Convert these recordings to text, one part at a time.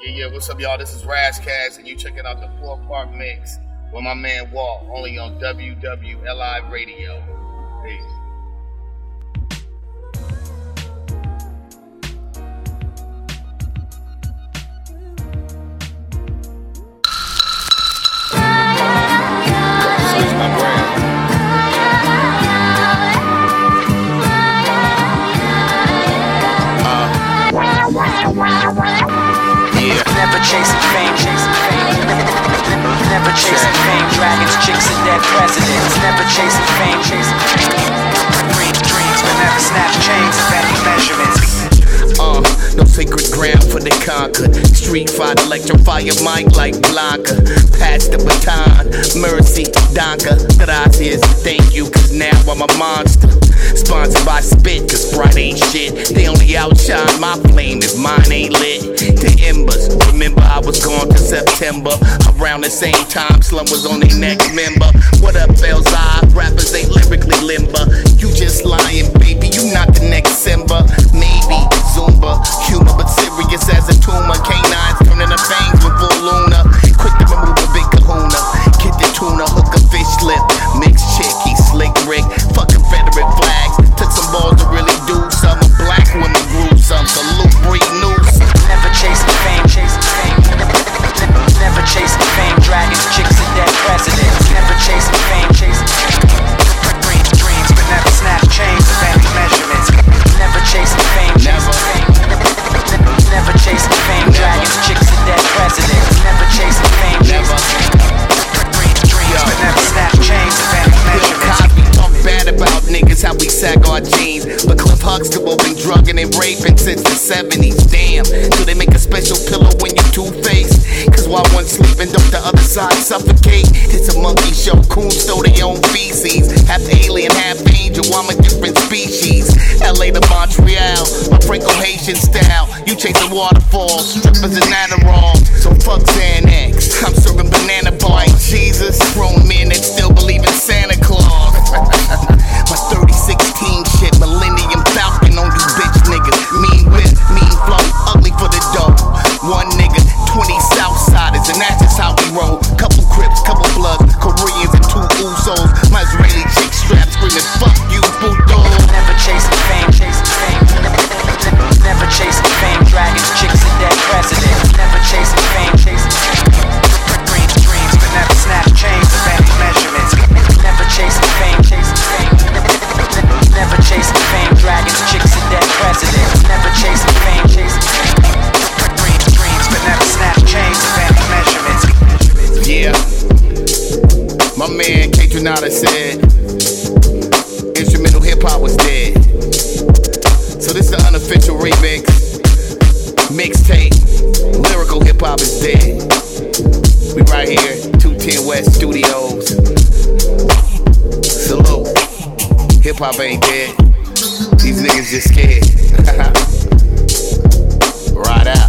Yeah, what's up, y'all? This is Razzcast, and you checking out the 4-part mix with my man Walt, only on WWLI Radio. Peace. Never chasing fame, never chasing fame, dragons, chicks, and dead presidents. Never chasing fame, dreams, but never snatch chains of any measurements. No sacred ground for the conquered. Street fight, electrify your mic like Blanca. Pass the baton, mercy, Donka. Gracias, thank you, cause now I'm a monster. Sponsored by Spit, cause Sprite ain't shit. They only outshine my flame if mine ain't lit. The embers, remember I was gone to September. Around the same time, Slum was on their next member. What up, Belzai? Rappers ain't lyrically limber. You just lying, baby, you not the next Simba. Maybe Zumba, humor but serious as a tumor. Canines turning the fangs with full Luna. Quick to remove a big kahuna. Get the tuna, hook a fish lip. Mixed chicky, slick Rick. Fuck Confederate flags. Took some balls to really do some. A black woman grew some. Salute, breed news. Never chasing fame, never chasing fame, dragons, chicks, and dead presidents. Never chasing fame, dreams, but never snatch chains of any measurements. Never chasing fame, never chasing fame, dragons, chicks, and dead presidents. Never chasing fame, dreams, but never snatch chains of any measurements. Talk bad about niggas, how we sag our jeans. But Cliff Huxtable been drugging and raping since the 70s. Damn, do they make a special pillow when you two-faced? Cause while one sleeping, don't the other side suffocate? It's a monkey show, coons stole their own feces. Half alien, half angel, I'm a different species. LA to Montreal, my Franco-Haitian style. You chasing waterfalls, strippers and Adderall. So fuck Xanax, I'm serving banana bar. Ain't Jesus, grown men that still believe in Santa Claus. My 3016 shit, Millennium Falcon on you bitch niggas. Mean whip, mean flow, ugly for the dough. One nigga, 20 Southsiders, and that's just how we roll. Couple Crips, couple Bloods, Koreans, and 2 Usos. My Israeli chick strapped screaming, fuck you, Budo. Never chasing fame, never chasing fame, dragons, chicks, and dead presidents. Never chasing fame, dreams, but never snatch chains of any measurements. Never chasing fame, never chasing fame, dragons, chicks, and dead presidents. Never chasing fame, dreams, but never snatch chains of any measurements. Yeah, my man K Tronada said instrumental hip hop was dead. So this is the unofficial remix, mixtape. Lyrical hip hop is dead. We right here, 210 West Studios. Salute. Hip hop ain't dead. These niggas just scared. Right out.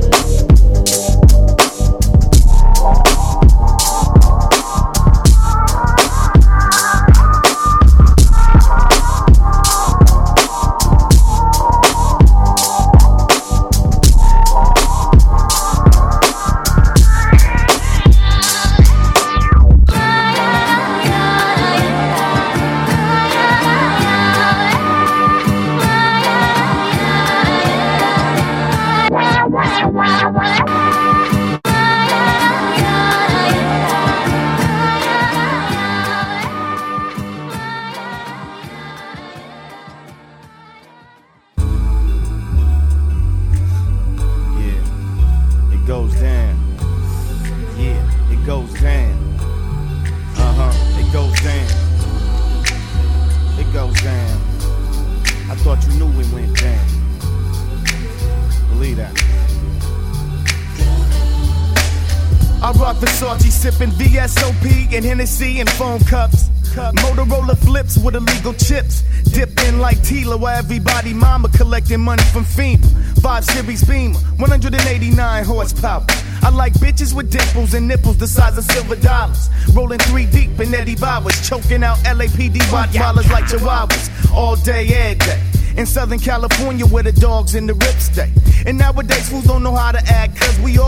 Sipping VSOP and Hennessy and phone cups. Motorola flips with illegal chips. Dipped in like Tila while everybody mama collecting money from FEMA. 5 Series Beamer, 189 horsepower. I like bitches with dimples and nipples the size of silver dollars. Rolling 3 deep in Eddie Bowers. Choking out LAPD Rottweilers like Chihuahuas. All day, every day. In Southern California where the dogs in the rip stay. And nowadays fools don't know how to act, cause we all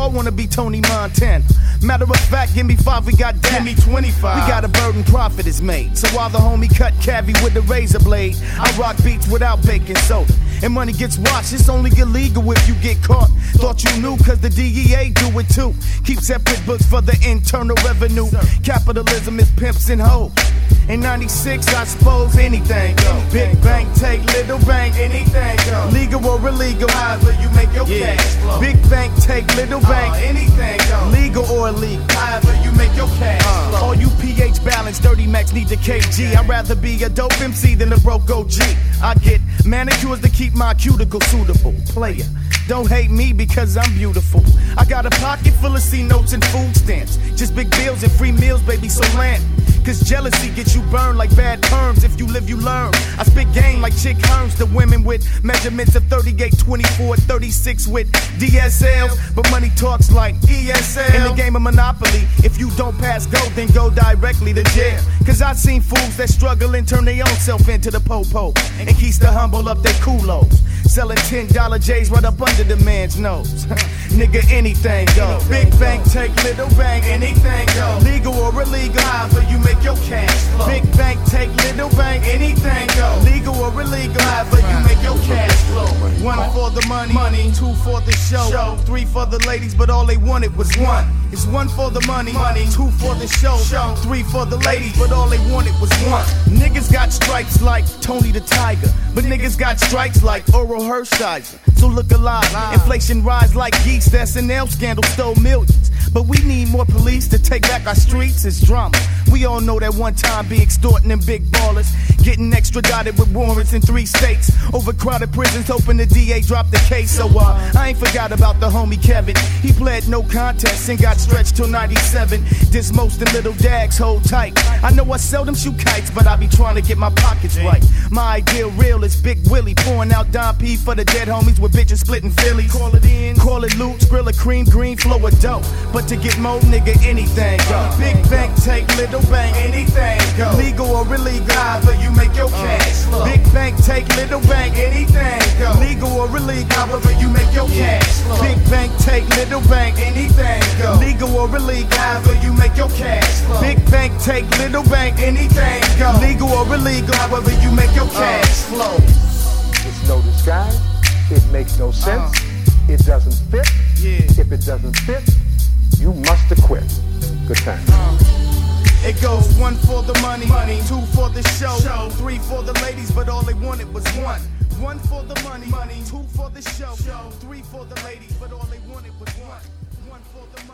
all wanna be Tony Montana. Matter of fact, give me 5, we got that. Give me 25. We got a burden profit is made. So while the homie cut cavi with the razor blade, I rock beats without baking soda. And money gets washed, it's only illegal if you get caught. Thought you knew, cause the DEA do it too. Keep separate books for the internal revenue. Capitalism is pimps and hoes. In 96, I suppose anything go. Big bank, take little bank, anything go. Legal or illegal, however you make your cash flow. Big bank, take little bank, anything go. Legal or illegal, however you make your cash flow. All you pH balance, 30 max need the KG. I'd rather be a dope MC than a broke OG. I get manicures to keep my cuticle suitable. Player, don't hate me because I'm beautiful. I got a pocket full of C notes and food stamps. Just big bills and free meals, baby, so land. Cause jealousy gets you burned like bad terms. If you live, you learn. I spit game like Chick Hearns to women with measurements of 38, 24, 36 with DSLs. But money talks like ESL. In the game of Monopoly, if you don't pass go, then go directly to jail. Cause I seen fools that struggle and turn their own self into the po-po. And keeps the humble up their culos. Selling $10 J's right up under the man's nose. Nigga, anything go. Big bank, take little bank, anything go. Legal or illegal, however you make your cash flow. Big bank, take little bank, anything go. Legal or illegal, however you make your cash flow. 1 for the money, 2 for the show, 3 for the ladies, but all they wanted was 1. It's 1 for the money, 2 for the show, 3 for the ladies, but all they wanted was 1. Niggas got stripes like Tony the Tiger, but niggas got stripes like Oral Hershiser. So look alive, inflation rise like yeast. SNL scandal stole millions, but we need more police to take back our streets. It's drama. We all know that one time be extorting them big ballers, getting extradited with warrants in 3 states. Overcrowded prisons, hoping the DA dropped the case. So I ain't forgot about the homie Kevin. He pled no contest and got stretched till 97. This most and little dags hold tight. I know I seldom shoot kites, but I be trying to get my pockets right. My ideal real is Big Willie, pouring out Don P for the dead homies with bitches splitting Phillies. Call it in, call it loot, grill a cream, green, flow of dope. But to get more, nigga, anything go. Big bank, take little bank, anything go. Legal or illegal, however you make your cash flow. Big bank, take little bank, anything go. Legal or illegal, however you make your cash flow. Big bank, take little bank, anything go. Legal or illegal, however you make your cash flow. Big bank, take little bank, anything go. Legal or illegal, however you make your cash flow. It's no disguise. It makes no sense. It doesn't fit. If it doesn't fit, you must acquit. Good time. It goes 1 for the money, 2 for the show, 3 for the ladies, but all they wanted was 1. 1 for the money, 2 for the show, 3 for the ladies, but all they wanted was 1. 1 for the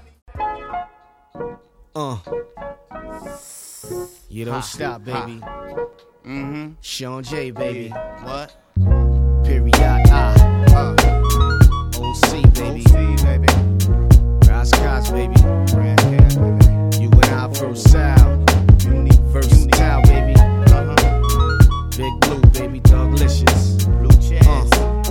money. You don't stop, baby. Sean J, baby. What? Period. OC, baby. Ras Cats, baby. You and I first sound. Versatile, baby. Big Blue, baby. Thuglicious. Blue Chaz.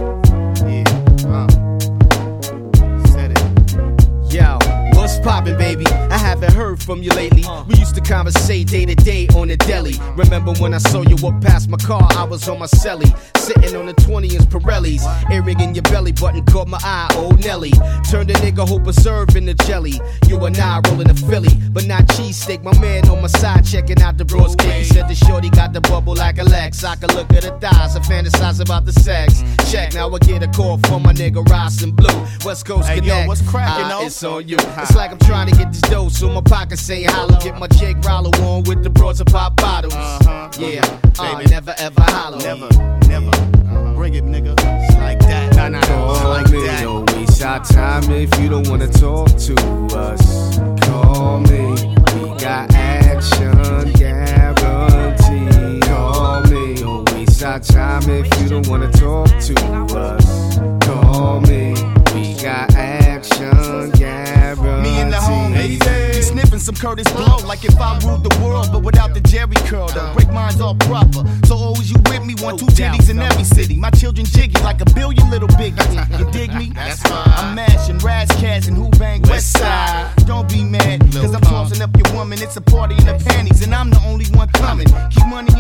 Said it. Yo, what's poppin', baby? I haven't heard from you lately. We used to conversate day to day on the deli. Remember when I saw you walk past my car? I was on my celly, sitting on the 20-inch Pirellis. Earring in your belly button caught my eye, old Nelly. Turned a nigga whole preserve into jelly. You and I rolling a Philly, but not cheesesteak. My man on my side checking out the broski. He said the shorty got the bubble like a Lex. I could look at her thighs and fantasize about the sex. Check, now I get a call from my nigga Ross and Blue. West Coast Hey, Connect. yo, what's crackin', though? It's on you. It's like I'm trying to get this dough, so my pockets say holla. Get my Jake Rollo on with the broads and pop bottles. Yeah, Baby. never ever holla. Never. Bring it, nigga. It's like that. Nah. It's like that. Don't waste our time if you don't wanna talk to us. Call me. We got action guarantee. Call me. Don't waste our time if you don't wanna talk to us. Call me. We got action guarantee. Me and the homies, we sniffing some Curtis Blow like if I ruled the world, but without the Jerry curl. The break minds all proper, so always you with me. 1, 2 titties in every city. My children jiggy like a billion little biggies. You dig me? That's fine. I'm mashing Raz Cats and Who Bang West Side. Don't be mad, cause I'm tossing up your woman. It's a party in the panties, and I'm the only one coming. Keep money in the bank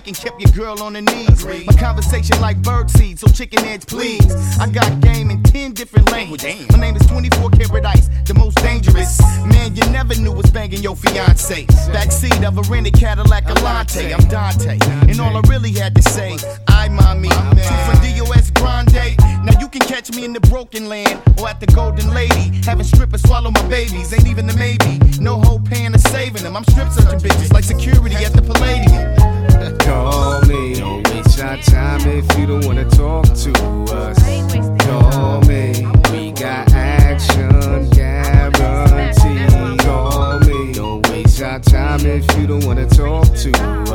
and kept your girl on her knees. My conversation like birdseed, so chicken heads please. I got game in 10 different languages. My name is 24 Karat Ice, the most dangerous. Man, you never knew was banging your fiance. Backseat of a rented Cadillac Alante. I'm Dante, and all I really had to say, I mommy, two for DOS Grande. Now you can catch me in the Broken Land or at the Golden Lady, having strippers swallow my babies. Ain't even a maybe, no hope paying or saving them. I'm strip searching bitches like security at the Palladium. Call me, don't waste your time if you don't wanna talk to us. Call me, we got action guarantee. Call me, don't waste your time if you don't wanna talk to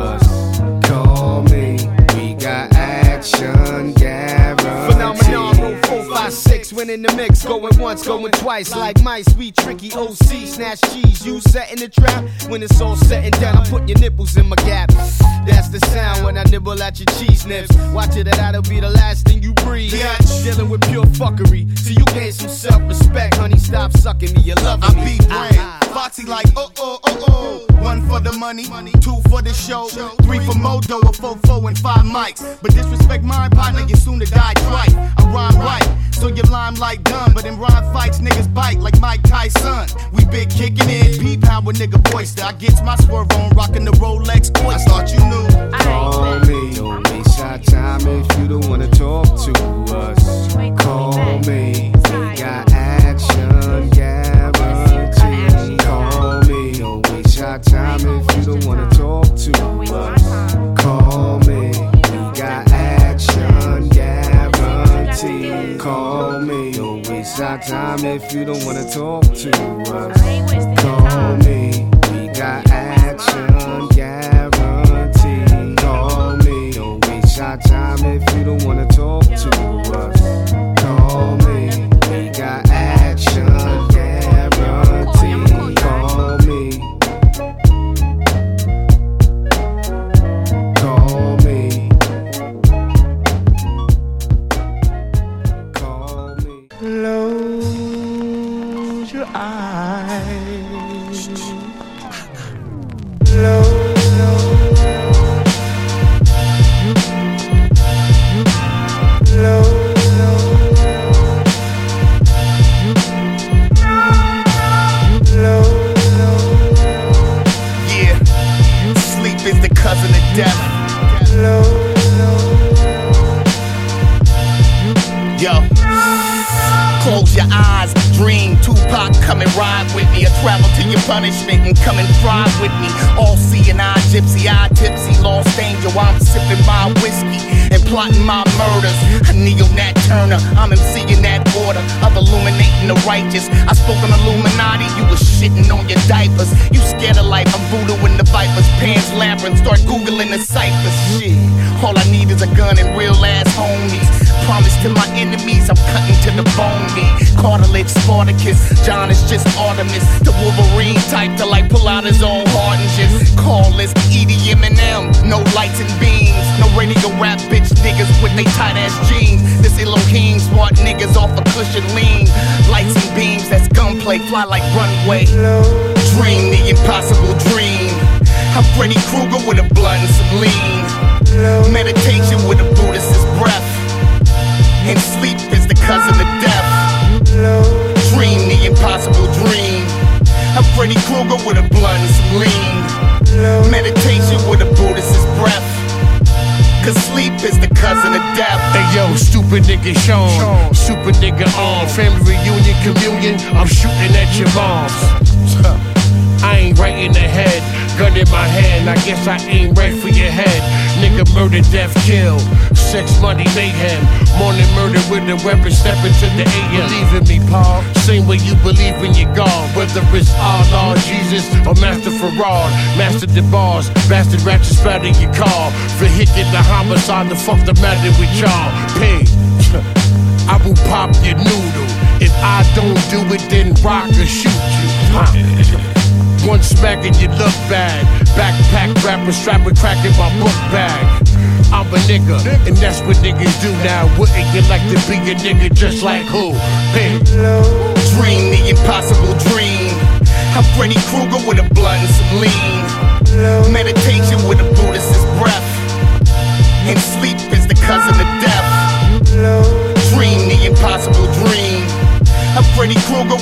us. Call me, we got action guarantee. Phenomenon, 4, 5, 6, when in the mix, going once, going twice, like mice, we tricky OC, snatch cheese, you setting the trap, when it's all set and down, I put your nipples in my gap, that's the sound when I nibble at your cheese nips, watch it, that'll be the last thing you breathe, dealing with pure fuckery, so you gain some self-respect, honey, stop sucking me, you're loving me, I beat brand, Foxy like, oh, 1 for the money, 2 for the show, 3 for Modo, a 4 and 5 mics, but disrespect my partner, you soon to die twice, I rhyme right, so your limelight done, but in rhyme fights, niggas bite like Mike Tyson, we big kicking it, peep how a nigga boister, I gets my swerve on, rocking the Rolex Oyster, I thought you knew. Call me, don't waste your time if you don't wanna talk to us. Call me, we got action guarantee. Call me, don't waste your time if you don't wanna talk to us. Call me, we got action guarantee. Call me, don't waste your time if you don't wanna talk to us. Call me, we got action guarantee. Call me, don't waste your time if you don't wanna talk to us. Call me, we got action guarantee. Call me. Call me. Call me. Close your eyes. Close. Cousin of death. Yo, close your eyes, dream. Tupac, come and ride with me. I travel to your punishment and come and thrive with me. All seeing eye, gypsy eye, tipsy, lost angel. I'm sipping my whiskey and plotting my murders. A neo-nat Turner, I'm MCing that order of illuminating the righteous. I spoke on Illuminati, you was shitting on your diapers. You scared of life, I'm voodoo in the Vipers. Pants labyrinth, start Googling the ciphers. Shit, all I need is a gun and real ass homies. Promise to my enemies, I'm cutting to the bone. Me, cartilage, Spartacus, John is just Artemis. The Wolverine type to like pull out his own heart and just call this EDM and M. No lights and beams, no radio rap bitch niggas with they tight ass jeans. This Elohim smart niggas off a cushion lean. Lights and beams, that's gunplay, fly like runway. Dream the impossible dream. I'm Freddy Krueger with a blunt and some lean. Meditation with a Buddhist's breath. And sleep is the cousin of death. Dream the impossible dream. I'm Freddy Krueger with a blunt and some lean. Meditation with a Buddhist's breath. Cause sleep is the cousin of death. Hey yo, stupid nigga Sean, super nigga on. Family reunion, communion, I'm shooting at your moms. I ain't right in the head, gun in my hand, I guess I aim right for your head. Nigga murder, death, kill, sex, money, mayhem. Morning murder with a weapon, step into the AM. Believe in me, Paul, same way you believe in your God. Whether it's Allah, Jesus, or Master Farad. Master the bars, bastard ratchet spatter your car. For hitting the homicide, the fuck the matter with y'all. Pay, I will pop your noodle. If I don't do it, then rock or shoot you. One smack and you look bad. Backpack rapper strapping crack in my book bag. I'm a nigga, and that's what niggas do now. Wouldn't you like to be a nigga just like who? Hey. Dream the impossible dream. I'm Freddy Krueger with a blunt and some lean. Meditation with a Buddhist's breath.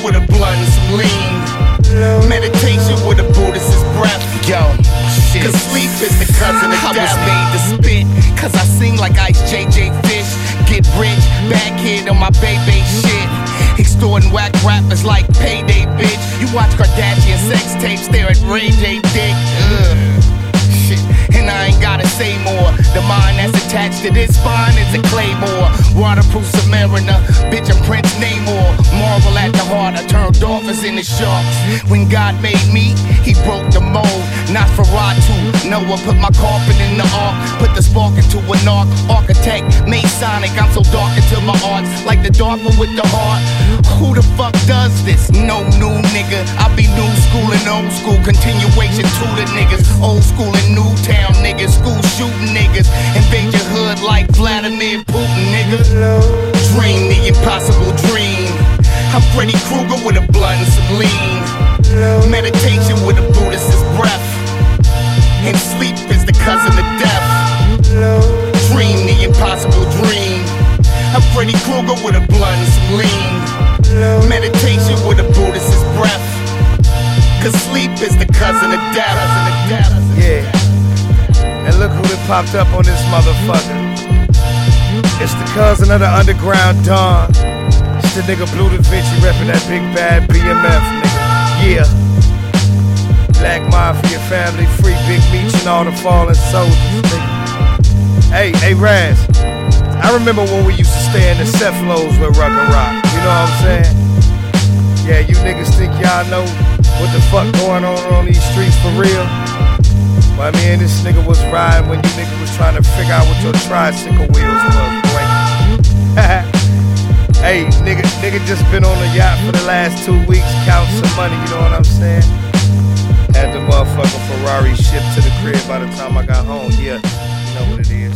with a blunt and some lean. Meditation with a Buddhist's breath. Yo, shit. Cause sleep is the cousin of death. I was made to spit, cause I sing like Ice JJ Fish. Get rich, bad kid on my baby shit. Extorting whack rappers like Payday, bitch. You watch Kardashian sex tapes, stare at Ray J dick. Shit. And I ain't gotta say more. The mind that's attached to this spine is a claymore. Waterproof Submariner, bitch, I'm Prince Namor. Marvel at the heart, I turned dolphins into sharks. When God made me, he broke the mold. Not for Ratu, Noah put my coffin in the ark. Put the spark into an architect, Masonic. I'm so dark into my arts, like the dark one with the heart. Who the fuck does this? No new nigga. I be new school and old school. Continuation to the niggas. Old school and new town niggas. School shooting niggas. Invade your hood like Vladimir Putin, nigga. Dream the impossible dream. I'm Freddy Krueger with a blunt and some lean. Meditation with a Buddhist's breath. And sleep is the cousin of death. Dream the impossible dream. I'm Freddy Krueger with a blunt and some lean. Meditation with a Buddhist's breath. Cause sleep is the cousin of death. Yeah. And look who done popped up on this motherfucker. It's the cousin of the underground Don. It's the nigga Blue Da Vinci reppin' that big bad BMF nigga. Yeah. Black Mafia family, free Big Meech and all the fallen soldiers, nigga. Hey, Raz. I remember when we used to stay in the Cephalo's with Ruck and Rock. You know what I'm saying? Yeah, you niggas think y'all know what the fuck going on these streets for real? Well, I mean, this nigga was riding when you nigga was trying to figure out what your tricycle wheels was, boy. Hey, nigga just been on a yacht for the last 2 weeks counting some money, you know what I'm saying? Had the motherfucking Ferrari shipped to the crib by the time I got home. Yeah, you know what it is.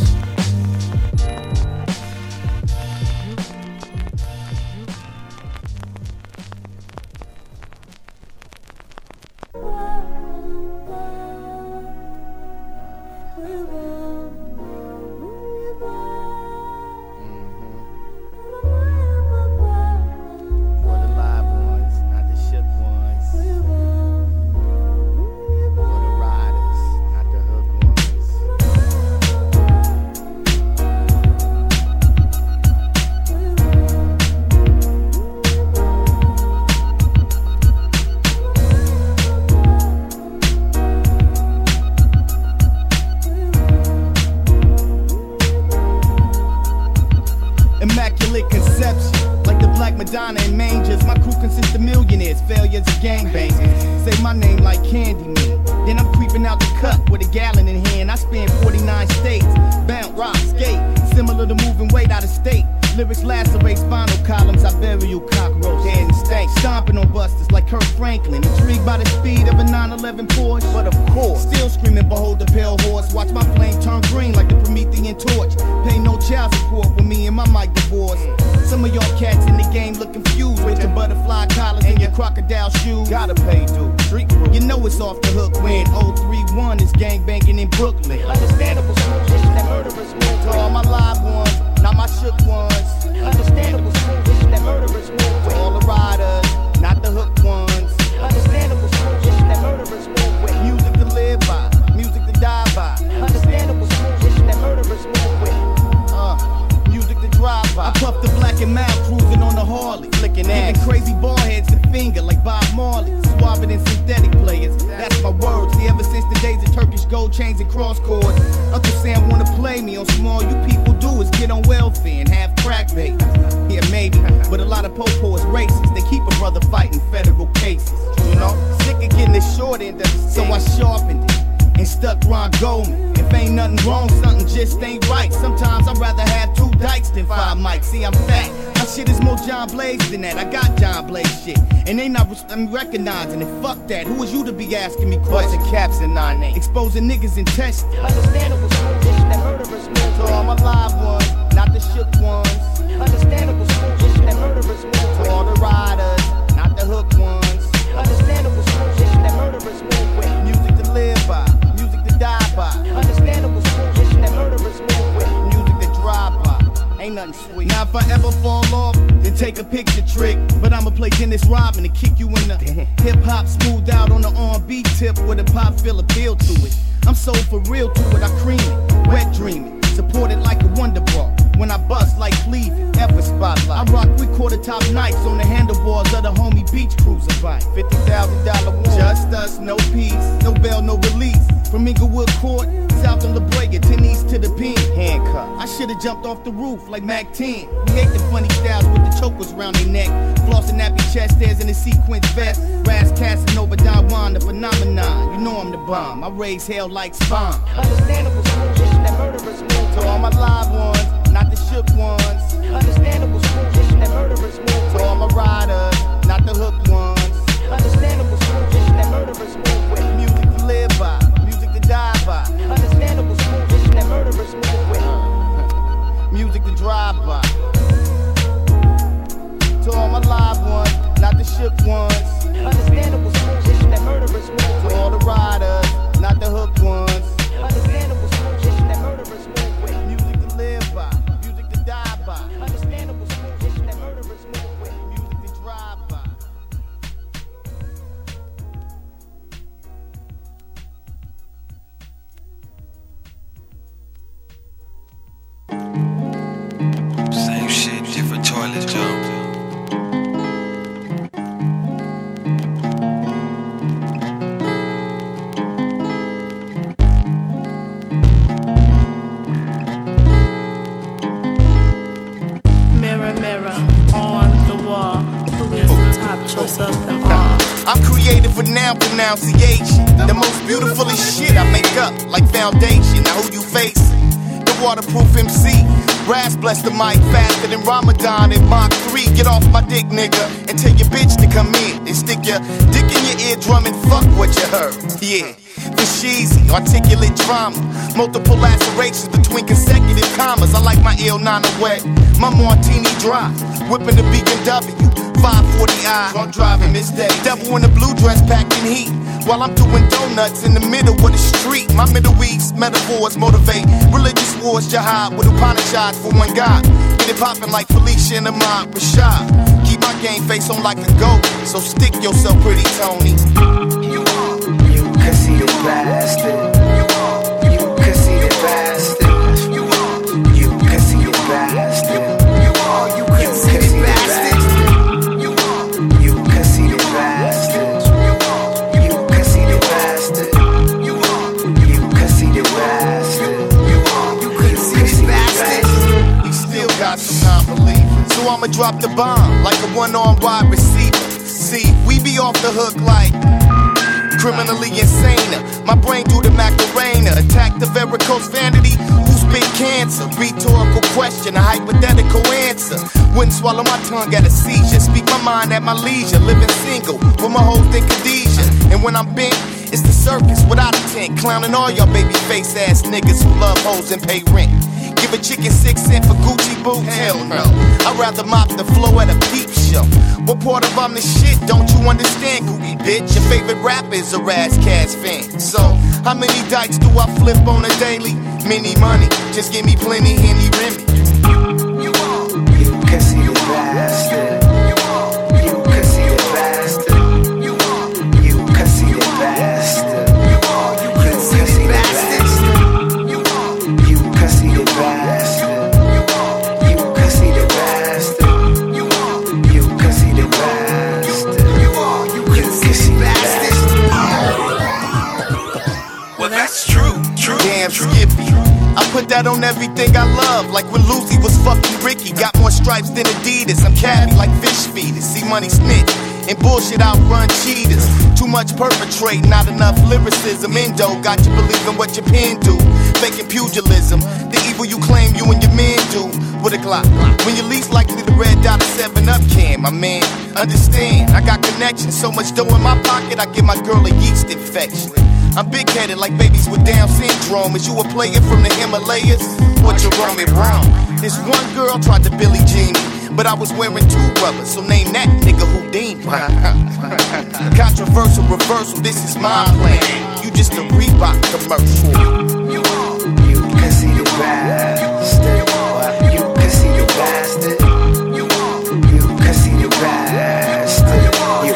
Recognizing it, fuck that. Who is you to be asking me questions? Busting caps and 9-8, exposing niggas and testing. Understandable suspicion that murderers move. To all my live ones, not the shook ones. Understandable suspicion that murderers move. To all the riders, not the hook ones. Understandable suspicion that murderers move with. Music to live by, music to die by. Understandable suspicion that murderers move with. Music to drive by, ain't nothing sweet. Now if I ever fall off, then take a picture trick. But I'ma play Dennis Rodman apartment and kick you in the hip hop smooth out on the R&B tip with a pop feel appeal to it. I'm so for real to it, I cream it, wet dreaming, supported like a wonder ball. When I bust like Cleveland, ever spotlight. I rock 3/4 top nights on the handlebars of the homie beach cruiser bike. $50,000 war. Just us, no peace, no bail, no release. From Inglewood Court, south of La Brea, 10 east to the pen. Handcuffed. I should've jumped off the roof like Mac 10. We hate the funny styles with the chokers around their neck. Flossing nappy chest hairs in a sequence vest. Raz Casanova, Don Juan, the phenomenon. You know I'm the bomb. I raise hell like Spawn. Understandable school vision that murderers move. To all my live ones, not the shook ones. Understandable school vision that murderers move. To all my riders, not the hook ones. Understandable school vision that murderers move with. Music to live by, music to die by. Understandable school vision that murderers move with. Music to drive by. To all my live ones, not the shook ones. Understandable school vision that murderers move with. To all the riders, not the hook ones. Understandable school vision that murderers move with. Music to live by, music to die by. Understandable school vision that murderers move with. Music to drive by. Same shit, different toilet, Joe. Mirror, mirror, on the wall, who is the top choice of them all? I'm creative with noun pronunciation. The most beautifulest shit I make up, like foundation. Now who you face? The waterproof MC. Raz bless the mic faster than Ramadan in Mach 3. Get off my dick, nigga, and tell your bitch to come in and stick your dick in your eardrum and fuck what you heard. Yeah, for sheezy, articulate drama. Multiple lacerations between consecutive commas. I like my ill nana wet, my martini dry. Whipping the BMW, 540i. Drunk driving this day. Devil in the blue dress packing heat. While I'm doing donuts in the middle of the street. My Middle East metaphors motivate religious wars, jihad with Upanishads for one God. Get it poppin' like Felicia and Ahmad Rashad. Keep my game face on like a goat, so stick yourself pretty, Tony. You can see the bastard. You can see the bastard. You can see the bastard. You can see the bastard. You can see the bastard. You can see the bastard. You can see the bastard. You can see the bastard. We still got some non-believers, so I'ma drop the bomb like a one-armed wide receiver. See, we be off the hook like criminally insane. My brain do the Macarena. Attack the varicose vanity. Who spit cancer? Rhetorical question, a hypothetical answer. Wouldn't swallow my tongue at a seizure. Speak my mind at my leisure. Living single with my whole thing Khadijah. And when I'm bent, it's the circus without a tent. Clowning all y'all baby face ass niggas who love hoes and pay rent. Give a chicken 6 cents for Gucci boots? Hell no. I'd rather mop the floor at a peep show. What part of I'm the shit don't you understand, Googie bitch? Your favorite rapper is a Raz Cass fan. So, how many dikes do I flip on a daily? Many money, just give me plenty Henny Remy. You can see the bastard. You can see the bastard. You can see the bastard. You can see the bastard. You can see the bastard. You can see the bastard. You can see the bastard. You can see the bastard. Well, that's true. Damn Skippy. I put that on everything I love, like when Lucy was fucking Ricky. Got more stripes than Adidas. I'm cabby like fish feeders. See money snitch and bullshit outrun cheaters. Too much perpetrate, not enough lyricism. Endo got you believing what your pen do. Faking pugilism, the evil you claim you and your men do. With a Glock, when you're least likely to red dot a 7-Up can, my man. Understand, I got connections, so much dough in my pocket, I give my girl a yeast infection. I'm big-headed like babies with Down syndrome. Is you a player from the Himalayas? Or Jerome Brown? This one girl tried to Billie Jean me, but I was wearing 2 rubbers, so name that nigga Houdini. Controversial reversal, this is my plan. You just a Reebok commercial. You can see the bastard. You can see the bastard. You can see the bastard. You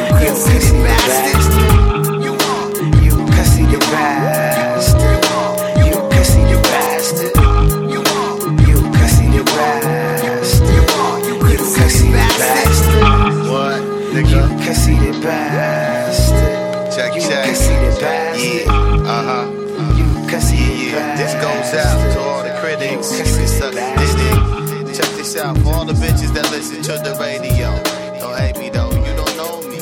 nigga. You conceited bastard. Check, You check. conceited bastard. Yeah, You conceited yeah. This goes bastard. out to all the critics. You conceited bastard. Check this out for all the bitches that listen to the radio. Don't hate me though, you don't know me.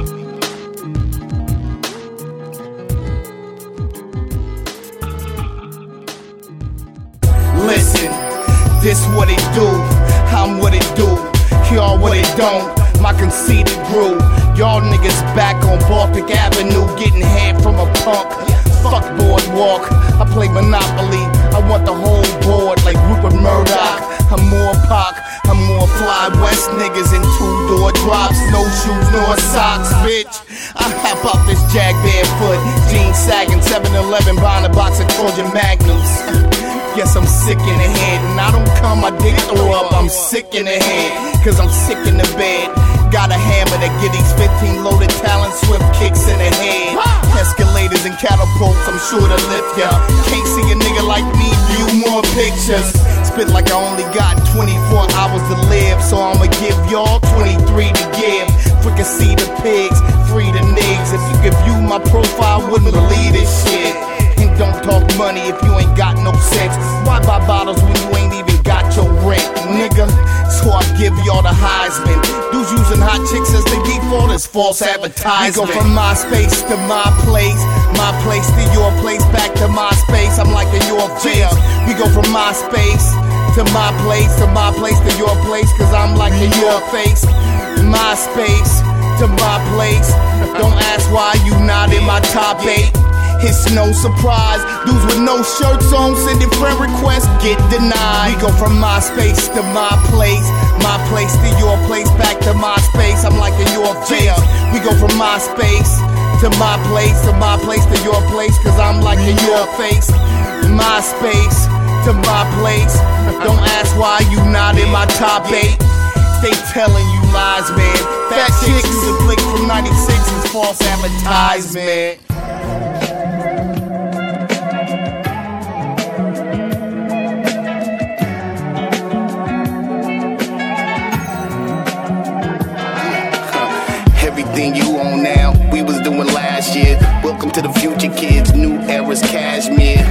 Listen, this what it do, I'm what it do, y'all what it don't, my conceited grew. Y'all niggas back on Baltic Avenue getting head from a punk. Fuck boardwalk, I play Monopoly, I want the whole board like Rupert Murdoch. I'm more Pac, I'm more fly West niggas in two-door drops, no shoes nor socks, bitch. I hop out this Jag barefoot, jeans sagging, 7-Eleven buying a box of Trojan Magnums. Guess I'm sick in the head, and I don't come my dick throw up, I'm sick in the head, cause I'm sick in the bed. Got a hammer that get these 15 loaded talent swift kicks in the head. Escalators and catapults, I'm sure to lift ya. Can't see a nigga like me, view more pictures. Spit like I only got 24 hours to live, so I'ma give y'all 23 to give. Fricassee the pigs, free the niggas. If you could view my profile, wouldn't believe this shit. And don't talk money if you ain't got no sense. Why buy bottles when you ain't even got your rent, nigga? So I give y'all the Heisman. Dudes using hot chicks as they default is false advertising. We go from MySpace to my place to your place, back to MySpace. I'm like in your face. We go from MySpace to my place to your place, cause I'm like in your face. MySpace to my place. Don't ask why you not in my top 8. It's no surprise, dudes with no shirts on sending friend requests get denied. We go from MySpace to my place to your place, back to MySpace. I'm like in your face. We go from MySpace to my place to your place, cause I'm like in your face. MySpace to my place. Don't ask why you not in my top 8. They telling you lies, man. Fat chicks use a flick from 96 is false advertisement. Everything you own now, we was doing last year. Welcome to the future, kids. New era's cashmere.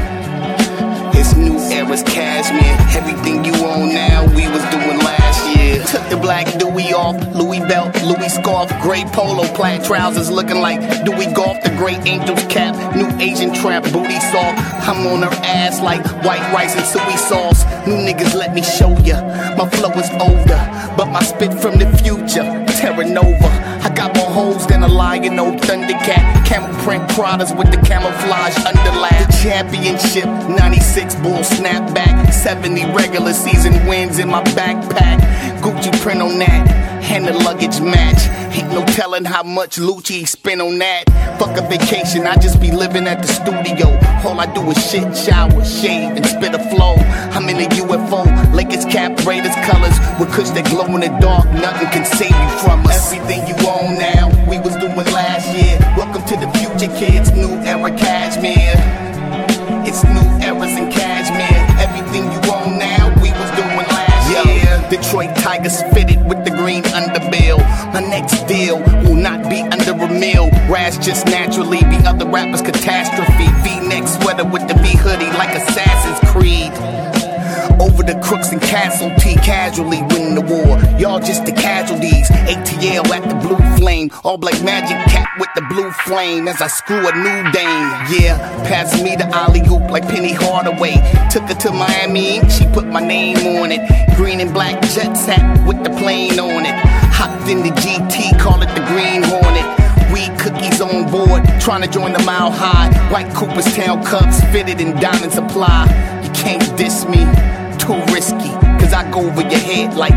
It's new era's cashmere. Everything you own now, we was doing last year. Took the black Dewey off, Louis belt, Louis scarf, gray polo, plaid trousers looking like Dewey golf. The great angel's cap, new Asian trap, booty soft. I'm on her ass like white rice and soy sauce. New niggas, let me show ya. My flow is older, but my spit from the future, Terra Nova. I got more hoes than a lion, no Thundercat. Camel print Pradas with the camouflage underlap. The championship, 96 bull snapback. 70 regular season wins in my backpack. Gucci print on that, and the luggage match. Ain't no telling how much Lucci spent on that. Fuck a vacation, I just be living at the studio. All I do is shit, shower, shave, and spit a flow. I'm in a UFO, Lakers cap, Raiders colors. With kush that glow in the dark, nothing can save you from us. Everything you own now, we was doing last year. Welcome to the future, kids, new era cashmere. It's new eras in cashmere. Everything you own now, we was doing last year. Detroit Tigers fitted with the green underbill. My next deal will not be under a mill. Raz just naturally be other rappers' catastrophe. V-neck sweater with the V hoodie like Assassin's Creed. Over the crooks and casualty, casually winning the war. Y'all just the casualties. ATL at the blue flame. All black magic cat with the blue flame. As I screw a new dame. Yeah, pass me the alley-oop like Penny Hardaway. Took her to Miami, she put my name on it. Green and black jet set with the plane on it. Hopped in the GT, call it the Green Hornet. Weed cookies on board, trying to join the Mile High. White Cooperstown Cubs fitted in Diamond Supply. You can't diss me, too risky, cause I go over your head like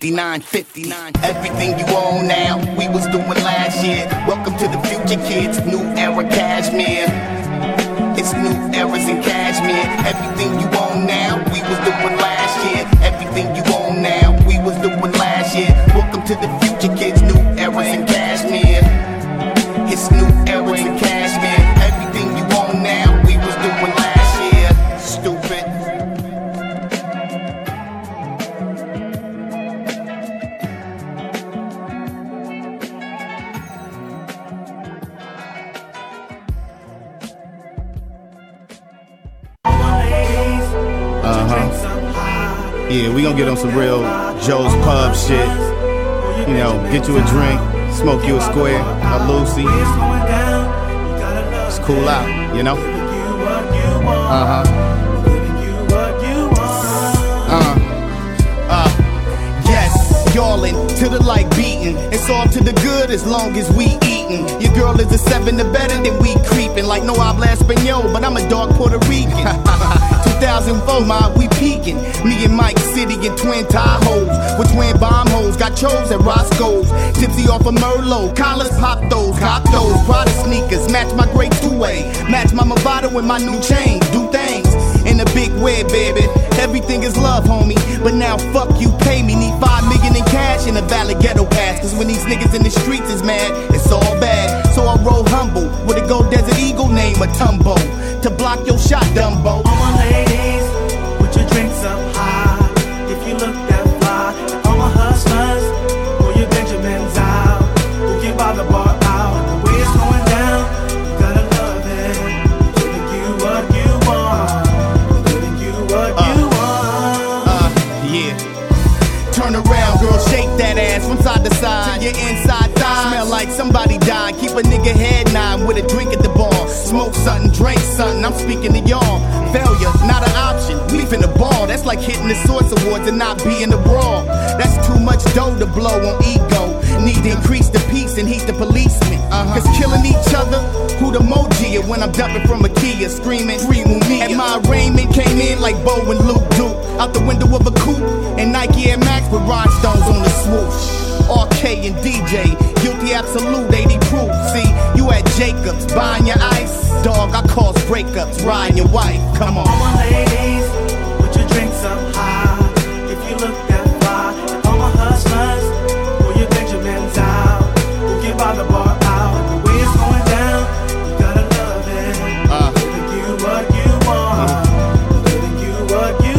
59. Everything you own now, we was doing last year. Welcome to the future, kids, new era cashmere. It's new eras in cashmere. Everything you own now, we was doing last year. Everything you own now, we was doing last year. Welcome to the future, kids, new eras in cashmere. It's new eras in cashmere. Everything you own now, we was doing last year. Stupid. Yeah, we gonna get on some real Joe's Pub shit. You know, get you a drink, smoke you a square, a Lucy. It's cool out, you know? Yes, yawling to the like beating. It's all to the good as long as we eatin'. Your girl is a 7 to better than we creepin'. Like no habla español, but I'm a dark Puerto Rican. 2004, we peaking. Me and Mike City in twin Tahoes with twin bomb hoes. Got chose at Roscoe's. Tipsy off of Merlot. Collars pop those, cop those. Prada sneakers match my gray two-way. Match my Movado with my new chain. Do things in a big way, baby. Everything is love, homie. But now fuck you, pay me. Need $5 million in cash and a valid ghetto pass. Cause when these niggas in the streets is mad, it's all bad. So I roll humble with a gold Desert Eagle name Matumbo. To block your shot, Dumbo. All my ladies, put your drinks up high. If you look that fly, all my hustlers, pull your Benjamins out. Who get by the bar out. The way it's going down, you gotta love it. Giving you what you want. Giving you what you want. Yeah. Turn around, girl, shake that ass from side to side. To your inside thigh. Smell like somebody died. Keep a nigga head nod with a drink at the bar. Smoke something, drink something, I'm speaking to y'all. Failure, not an option, we finna ball. That's like hitting the Source Awards and not being the brawl. That's too much dough to blow on ego. Need to increase the peace and heat the policemen. Cause killing each other, who the emoji when I'm dumping from a Kia, screaming, me. And my arraignment came in like Bo and Luke Duke. Out the window of a coupe, and Nike Air Max with rhinestones on the swoosh. RK and DJ, guilty absolute, 80 proof. See, you at Jacobs, buying your ice. Dog, I cause breakups, riding your wife. Come on. All my ladies, put your drinks up high. If you look that fly, and all my hustlers, pull your Benjamins out. Who get by the bar out. The way it's going down, you gotta love it. Giving you what you want. Giving you what you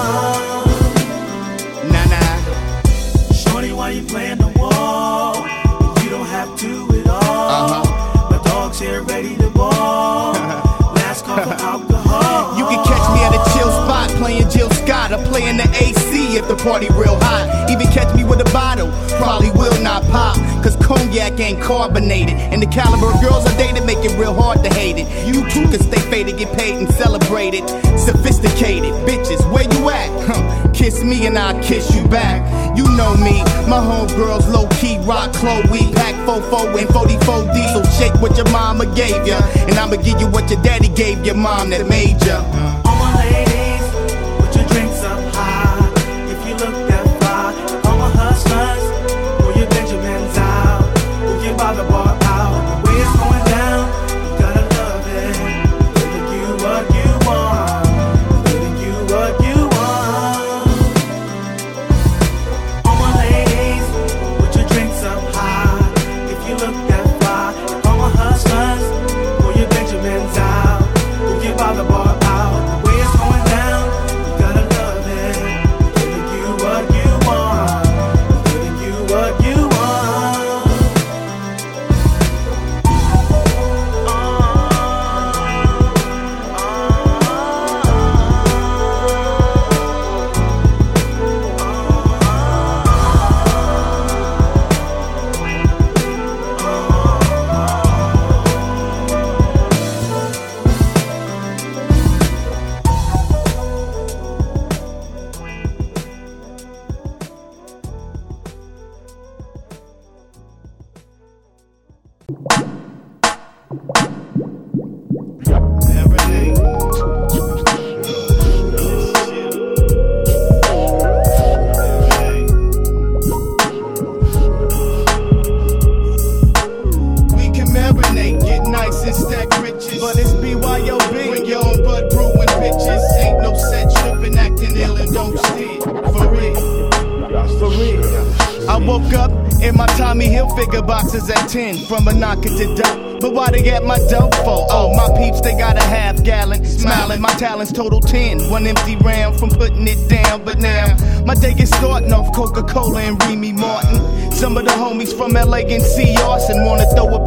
want. Nah. Shorty, why you playing the wall? You don't have to at all. My dog's here ready to ball. Last call for alcohol. You can catch me at a chill spot playing Jill Scott or playing the AC if the party real hot. Even catch me with a bottle, probably will not pop. Cause cognac ain't carbonated. And the caliber of girls I dated make it real hard to hate it. You too can stay faded, get paid and celebrate it. Sophisticated bitches, where you at? Kiss me and I'll kiss you back. You know me, my homegirls low-key rock Chloe. Pack 44 and 44 diesel. Shake what your mama gave ya. And I'ma give you what your daddy gave your mom that made ya. All my ladies, put your drinks up high. If you look that fly, all my hustlers, pull your Benjamins out. Who get by the bar out. The way it's going down, you gotta love it. Giving you what you want. Giving you what you want. All my ladies, put your drinks up high. If you look that fly, all my hustlers, pull your Benjamins out. Who get by the bar out. The way it's going down, you gotta love it. Giving you what you want. Giving you what you want. woke up in my Tommy Hilfiger boxes at 10 from a knocker to dope. But why they get my dope for? Oh, my peeps, they got a half gallon. Smiling, my talents total 10. One empty round from putting it down. But now, my day is starting off Coca-Cola and Remy Martin. Some of the homies from LA and C. Arson wanna throw a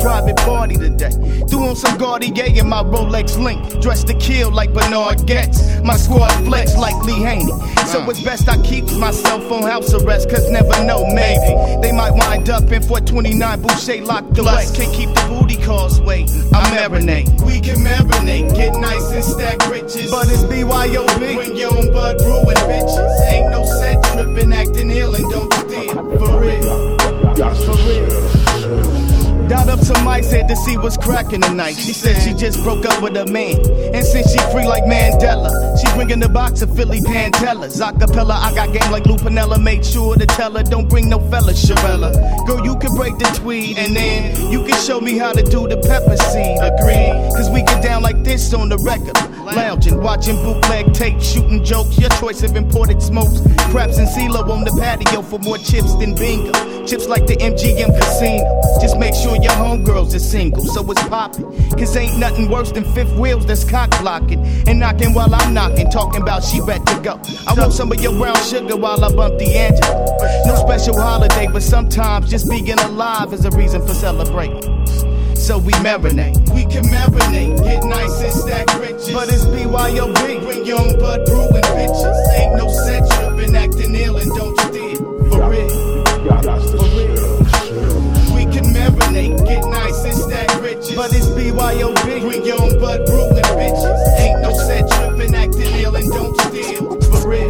private party today. Threw on some Cartier in my Rolex link. Dressed to kill like Bernard Getz. My squad flex like Lee Haney. So it's best I keep myself on house arrest, cause never know, maybe they might wind up in 429 Boucher locked away. Can't keep the booty calls waiting. I marinate. We can marinate, get nice and stack riches. But it's BYOB. When your own bud brewing bitches. Ain't no set tripping, acting ill and don't steal. For real. For real. Dialed up some mice, had to see what's cracking tonight. She said she just broke up with a man, and since she free like Mandela, she bringing the box of Philly Pantellas. Acapella, I got game like Lou Pinella. Made sure to tell her, don't bring no fella, Sharella. Girl, you can break the tweed, and then you can show me how to do the pepper seed. Agree? Cause we get down like this on the record. Lounging, watching bootleg tape, shooting jokes. Your choice of imported smokes. Craps and CeeLo on the patio for more chips than bingo. Chips like the MGM Casino. Just make sure your homegirls are single, so it's poppin'. Cause ain't nothing worse than fifth wheels that's cock blocking. And knocking while I'm knocking, talking about she ready to go. I want some of your brown sugar while I bump the Angela. No special holiday, but sometimes just being alive is a reason for celebrating. So we marinate. We can marinate, get nice and stack riches. But it's BYOB. Bring your own bud brewing bitches. Ain't no set tripping, acting ill and don't steal. For real. For real. We can marinate, get nice and stack riches. But it's BYOB. Bring your own bud brewing bitches. Ain't no set tripping, acting ill and don't steal. For real.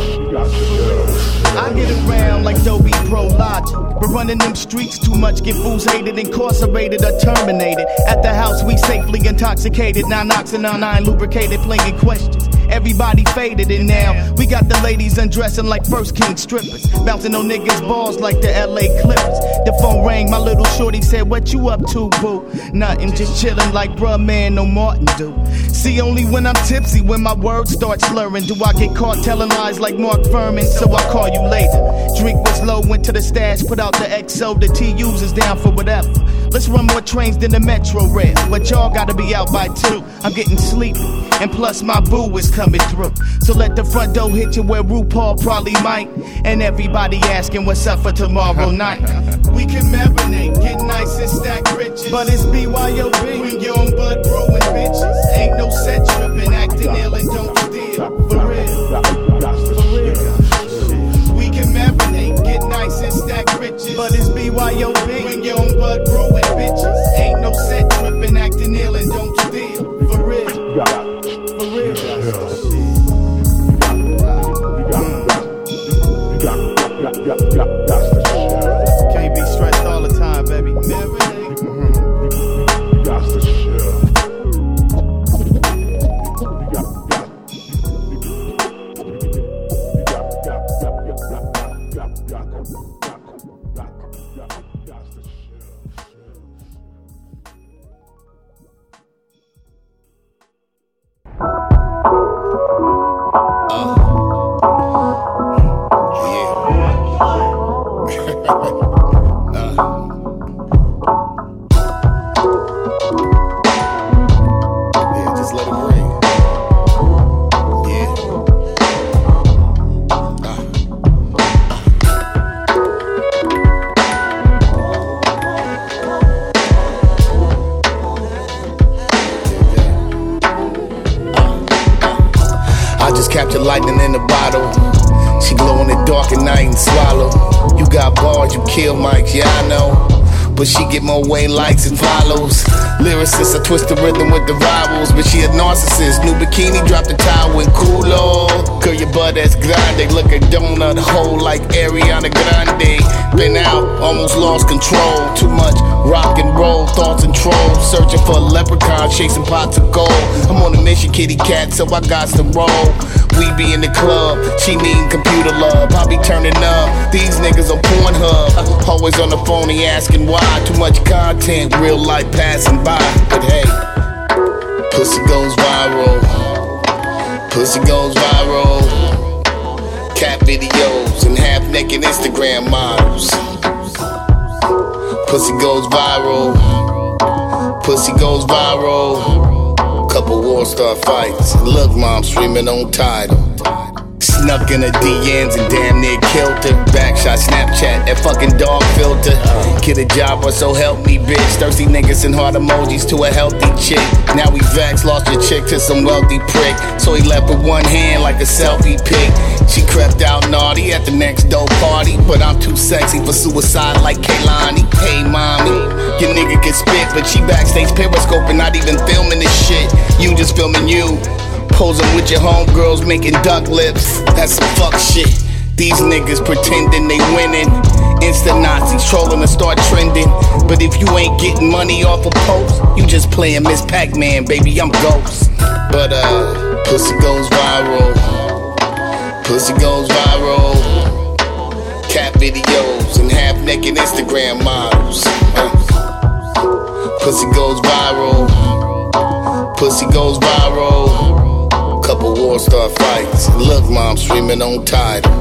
I get around like Dolby Pro Logic. But running them streets too much, get fools hated, incarcerated or terminated. At the house we safely intoxicated, 9 oxen on 9 lubricated, playing questions. Everybody faded and now we got the ladies undressing like First King strippers, bouncing on niggas' balls like the LA Clippers. The phone rang, my little shorty said, what you up to, boo? Nothing, just chillin' like bruh man, no Martin do. See, only when I'm tipsy, when my words start slurring, do I get caught telling lies like Mark Furman, so I'll call you later. Drink was low, went to the stash, put out the XO, the TUs is down for whatever. Let's run more trains than the Metro Rail, but y'all gotta be out by 2. I'm getting sleepy, and plus my boo is coming through. So let the front door hit you where RuPaul probably might. And everybody asking what's up for tomorrow night. We can marinate, get nice and stack riches. But it's BYOB. Bring your own bud brewing bitches. Ain't no set tripping, acting ill and don't steal. For real. For real. We can marinate, get nice and stack riches. But it's BYOB. Bring your own bud brewing bitches. Ain't no set tripping, acting ill and don't steal. For real. For real. Can't be stressed all the time, baby. Capture lightning in the bottle. She glow in the dark at night and swallow. You got bars, you kill mics, yeah I know. But she get more way likes and follows. Lyricist, I twist the rhythm with the rivals. But she a narcissist, new bikini, drop the towel in culo. Girl, your butt that's grande, look a donut hole like Ariana Grande. Been out, almost lost control. Too much rock and roll, thoughts and trolls. Searching for a leprechaun, chasing pots of gold. I'm on a mission, kitty cat, so I got to roll. We be in the club, she need computer love. I be turning up, these niggas on Pornhub. Always on the phone, he asking why. Too much content, real life passing by. But hey, pussy goes viral. Pussy goes viral. Cat videos and half-naked Instagram models. Pussy goes viral. Pussy goes viral. Couple war star fights. Look, mom streaming on Tidal. Snuck in her DMs and damn near killed her. Backshot Snapchat, that fucking dog filter. Get a job or so help me, bitch. Thirsty niggas and heart emojis to a healthy chick. Now we vexed, lost your chick to some wealthy prick. So he left with one hand like a selfie pic. She crept out naughty at the next dope party, but I'm too sexy for suicide like Kaylani. Hey mommy, your nigga can spit, but she backstage periscoping, not even filming this shit. You just filming you, posing with your homegirls making duck lips. That's some fuck shit. These niggas pretending they winning. Insta Nazis trolling to start trending. But if you ain't getting money off a post, you just playing Miss Pac-Man, baby, I'm Ghost. But pussy goes viral. Pussy goes viral. Cat videos and half-naked Instagram models. Pussy goes viral. Pussy goes viral. Couple war star fights. Look, mom streaming on Tidal.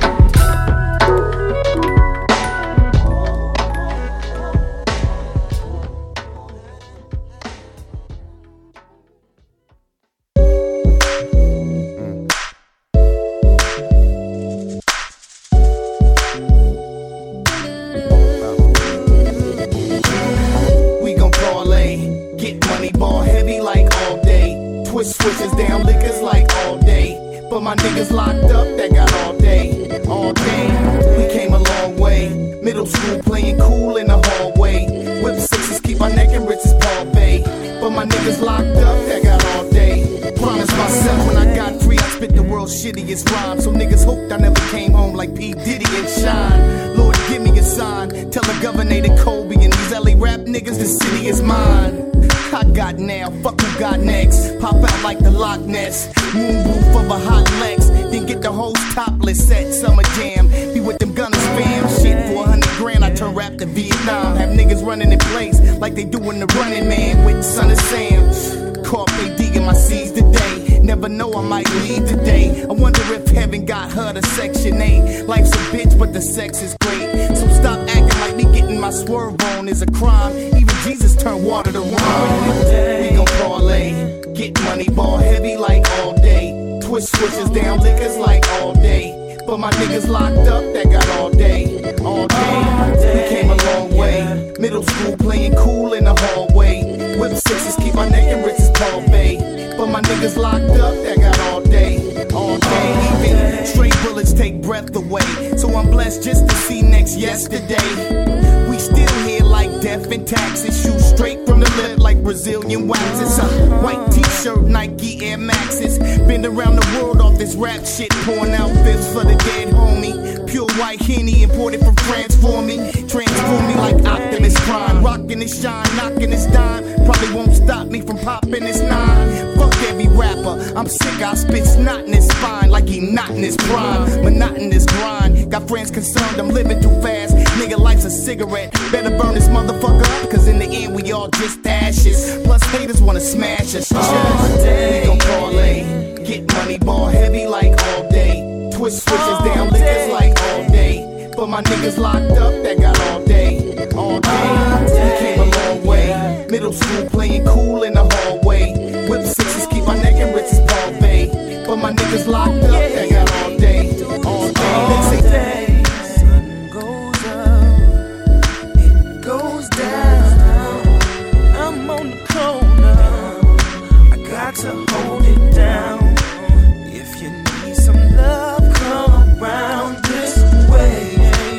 Switches down liquors like all day. But my niggas locked up that got all day. All day, we came a long way. Middle school playing cool in the hallway. Whip sixes keep my neck and rich as Paul Bay. But my niggas locked up that got all day. Promised myself when I got free I spit the world's shittiest rhyme. So niggas hoped I never came home like P. Diddy and Shine. Lord give me a sign. Tell the governor that Kobe and these LA rap niggas the city is mine. I got now, fuck who got next. Pop out like the Loch Ness. Moon roof of a hot Lex. Then get the whole topless set. Summer jam, be with them gunners fam. Shit, for 100 grand I turn rap to Vietnam. Have niggas running in place like they do in the Running Man with Son of Sam. Carpe diem, I seize the day. Never know I might leave today. I wonder if heaven got her to Section 8. Life's a bitch but the sex is great. So stop acting like me getting my swerve on is a crime. Even Jesus turned water to wine. We gon' parlay, get money, ball heavy like all day. Twist switches down liquors like all day. But my niggas locked up that got all day. All day, we came a long way. Middle school playing cool in the hallway. Whip sixes keep my neck and rich as Paul Bay. But my niggas locked up that got all day. All day, even straight bullets take breath away. So I'm blessed just to see next yesterday. We still here like death and taxes. Shoot straight from the lip like Brazilian waxes. White t-shirt, Nike Air Maxes. Been around the world off this rap shit. Pouring out fifths for the dead homie. Pure white Henny imported from France for me. Transform me like Optimus Prime. Rockin' his shine, knocking his dime. Probably won't stop me from popping his nine. Fuck every rapper, I'm sick, I spit snot in his spine like he not in his prime. Monotonous grind, got friends concerned I'm living too fast. Nigga life's a cigarette, better burn this motherfucker up, cause in the end we all just ashes. Plus haters wanna smash us. We gon' parlay, get money, ball heavy like all day. Twist switches down liquors like all day. But my niggas locked up that got all day. All day, we came a long way. Middle school playing cool in the hallway. Whip sixes keep my neck and rich as Paul Bay. But my niggas locked up that got all day. All day, sun goes up, it goes down. I'm on the corner, I got to hold it down. If you need some love, come around this way.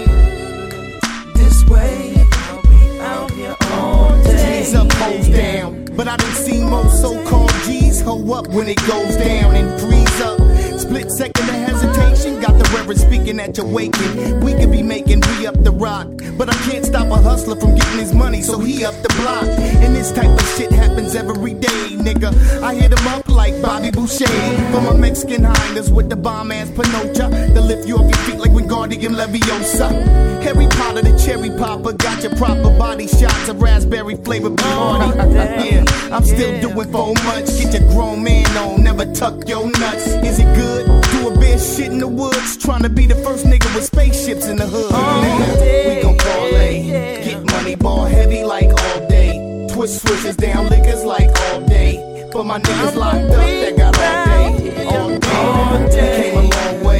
This way, I'll be out here all day. G's up, hoes down. But I done seen most so-called G's hoe up when it goes down and freeze up. Split second of hesitation, got the reverend speaking at your waking. We could be making re-up the rock, but I can't stop a hustler from getting his money, so he up the block. And this type of shit happens every day, nigga. I hit him up like Bobby Boucher. For my Mexican highness with the bomb-ass Pinocha, to lift you off your feet like Wingardium Leviosa. Harry Potter, the cherry popper, got your proper body shots of raspberry flavored Bacardi. Yeah, I'm still doing so much. Get your grown man on, never tuck your nuts. Is it good? Do a bit shit in the woods, trying to be the first nigga with spaceships in the hood. Nigga, we gon' parlay, get money, ball heavy like all day. Twist switches down liquors like all day. But my niggas locked up that got all day. All day, we came a long way.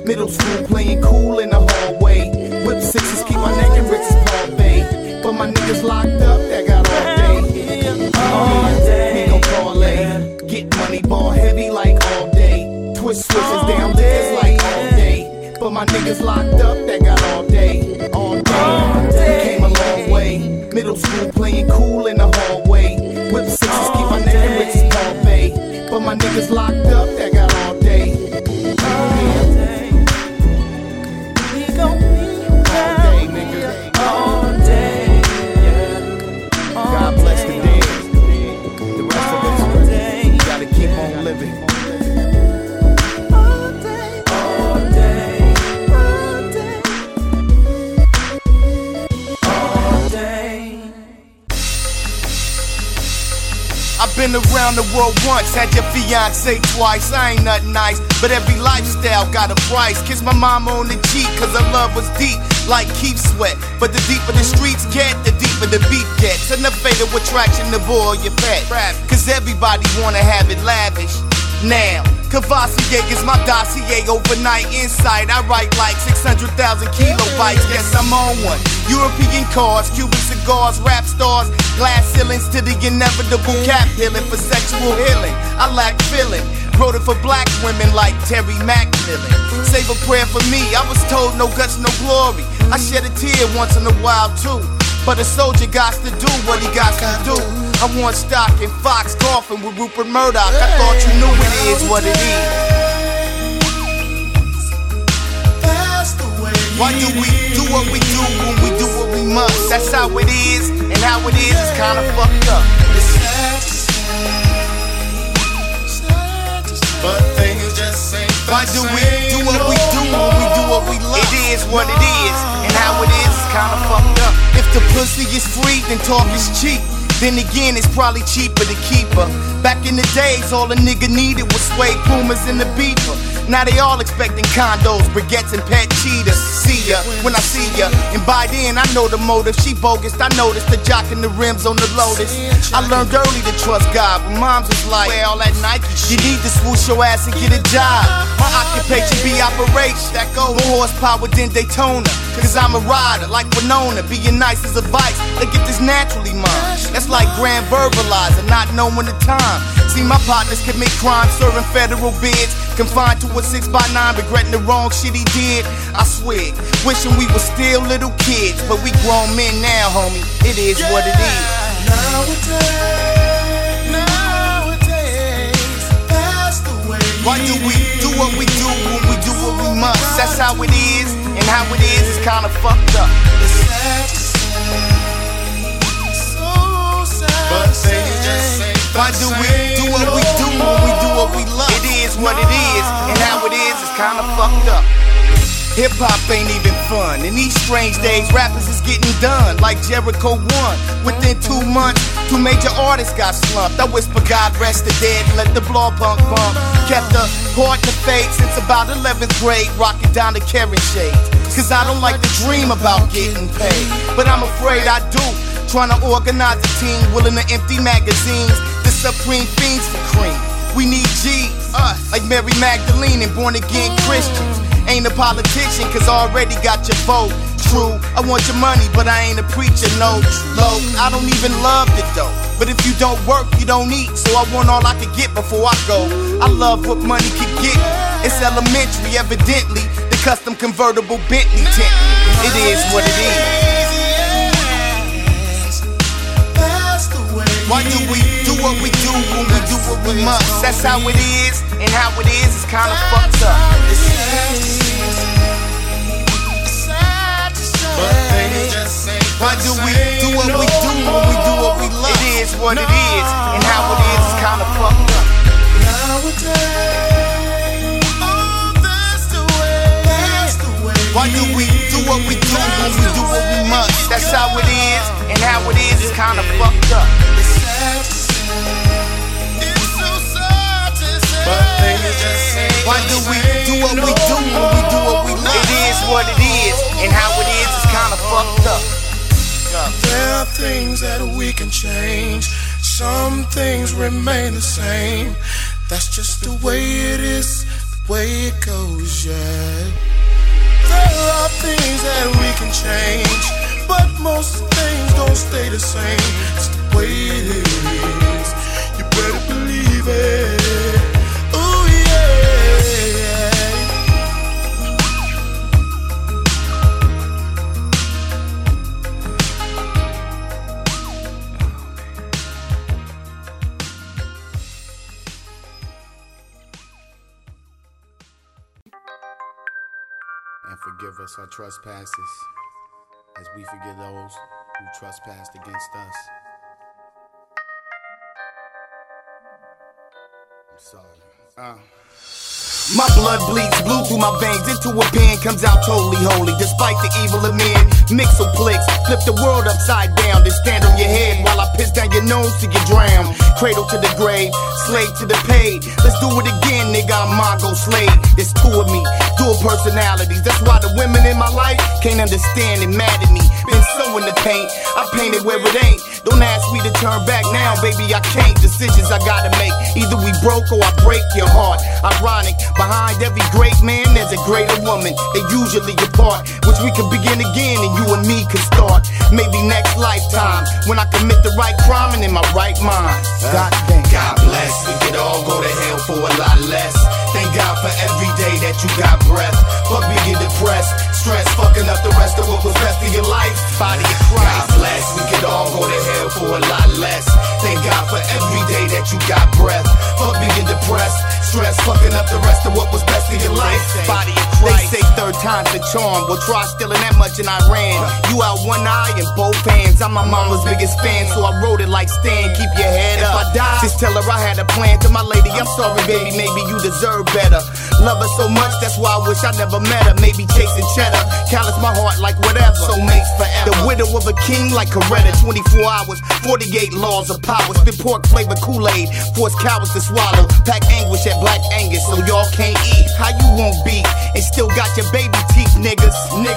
Middle school playing cool in the hallway. Whip sixes keep my neck and wrists Bombay. But my niggas locked up, that got all day. All day. We gon' parlay. Get money, ball heavy like all day. Twist switches down there like all day. But my niggas locked up, that got all day. All day. We came a long way. Middle school playing cool in the hallway. Whip sixes keep my neck and wrists Bombay. But my niggas locked up, that got all day. All day. We gon' be all day, nigga. All day. Yeah. God bless the dead. The rest of us, we gotta keep on living. All day. All day. All day. All day. I've been around the world once, had your fiance twice. I ain't nothing nice, but every lifestyle got a price. Kiss my mama on the cheek, cause her love was deep, like Keith Sweat. But the deeper the streets get, the deeper the beat gets. And the fatal attraction to boy your pet. Cause everybody wanna have it lavish. Now, Cavassier is my dossier, overnight insight. I write like 600,000 kilobytes, yes I'm on one. European cars, Cuban cigars, rap stars, glass ceilings to the inevitable cap healing for sexual healing. I lack feeling, wrote it for black women like Terry McMillan. Save a prayer for me, I was told no guts, no glory. I shed a tear once in a while too, but a soldier got to do what he got to do. I want stock in Fox golfing with Rupert Murdoch. I thought you knew it is what it is. Why do we do what we do when we do what we must? That's how it is, and how it is kinda fucked up. But things just ain't. Why do we do what we do when we do what we love? It is what it is, and how it is kinda fucked up. If the pussy is free, then talk is cheap. Then again, it's probably cheaper to keep her. Back in the days, all a nigga needed was suede Pumas in the beeper. Now they all expecting condos, briquettes, and pet cheetahs. See ya when I see ya, and by then I know the motive. She bogus, I noticed the jock in the rims on the Lotus. I learned early to trust God, but moms was like, wear all that Nike shit. You need to swoosh your ass and get a job. My occupation be operation, that go more horsepower than Daytona. Cause I'm a rider like Winona, being nice is a vice. They get this naturally mine. That's like grand verbalizer, not knowing the time. See my partners commit crimes, serving federal bids, confined to a 6x9, regretting the wrong shit he did. I swear, wishing we were still little kids, but we grown men now, homie. It is what it is. Nowadays, that's the way. Why do we do what we do when we do what we must? That's how it is, and how it is kinda fucked up. It's sad to say, so sad. But things just ain't. Why do we do what we do when we do what we love? It is what it is, and how it is kinda fucked up. Hip-hop ain't even fun. In these strange days, rappers is getting done like Jericho won. Within 2 months, 2 major artists got slumped. I whisper God rest the dead and let the blow punk bump. Kept a heart in the fade since about 11th grade, rocking down the Karen shades. Cause I don't like to dream about getting paid, but I'm afraid I do. Trying to organize a team, willing to empty magazines. The supreme fiends for cream. We need G's, like Mary Magdalene and born again Christians. Ain't a politician, cause I already got your vote. True, I want your money, but I ain't a preacher, no. Low, I don't even love the dough. But if you don't work, you don't eat. So I want all I can get before I go. I love what money can get. It's elementary, evidently. The custom convertible Bentley tent. It is what it is. Why do we do what we do when we do what we must? That's how it is, and how it is kinda fucked up. It's sad to say. Why do we do what we do when we do what we love? It is what it is, and how it is kinda fucked up. Nowadays, oh, that's the way. Why do we do what we do when we do what we must? That's how it is, and how it is kinda fucked up. Why do we do what we do when we do what we love? It is what it is, and how it is kinda fucked up. There are things that we can change. Some things remain the same. That's just the way it is. way it goes, yeah. There are things that we can change, but most things don't stay the same. It's the way it is. You better believe it. Oh yeah. And forgive us our trespasses, as we forgive those who trespassed against us. I'm sorry. My blood bleeds blue through my veins. Into a pen comes out totally holy. Despite the evil of men, mixoplex. Flip the world upside down, then stand on your head while I piss down your nose till you drown. Cradle to the grave, slave to the paid. Let's do it again, nigga, I'm Mongo slave. There's two of me, dual personalities. That's why the women in my life can't understand and mad at me. Been so in the paint, I paint it where it ain't. Don't ask me to turn back now, baby, I can't. Decisions I gotta make. Either we broke or I break your heart. Ironic, behind every great man there's a greater woman. They usually apart, which we could begin again and you and me could start. Maybe next lifetime, when I commit the right crime and in my right mind. God bless, we could all go to hell for a lot less. Thank God for every day that you got breath. Fuck being depressed, stress fucking up the rest of what was best in your life. Body of Christ. God bless, we could all go to hell for a lot less. Thank God for every day that you got breath. Fuck being depressed, stress fucking up the rest of what was best in your life. Body of Christ. They say third time's the charm. Well, try stealing that much and I ran. You out one eye and both hands. I'm my mama's biggest fan, so I wrote it like Stan. Keep your head up. If I die, just tell her I had a plan. To my lady, I'm sorry, baby, maybe you deserve better. Love her so much, that's why I wish I never met her. Maybe chasing cheddar, callous my heart like whatever. Soulmates forever. The widow of a king like Coretta. 24 hours, 48 laws of power. Spit pork flavored Kool-Aid, force cowards to swallow. Pack anguish at Black Angus, so y'all can't eat. How you won't beat and still got your baby teeth, niggas?